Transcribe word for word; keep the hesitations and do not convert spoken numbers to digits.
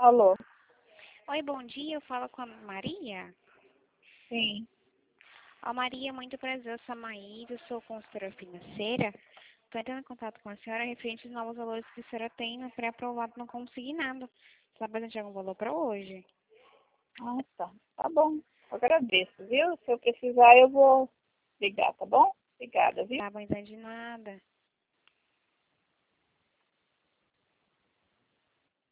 Alô? Oi, bom dia. Eu falo com a Maria. Sim. A Maria, muito prazer. Eu sou a Maíra, eu sou consultora financeira. Estou entrando em contato com a senhora referente aos novos valores que a senhora tem no pré-aprovado não consignado. Você está presente algum valor para hoje? Ah, tá. Tá bom. Eu agradeço, viu? Se eu precisar, eu vou ligar, tá bom? Obrigada, viu? Tá bom, então de nada.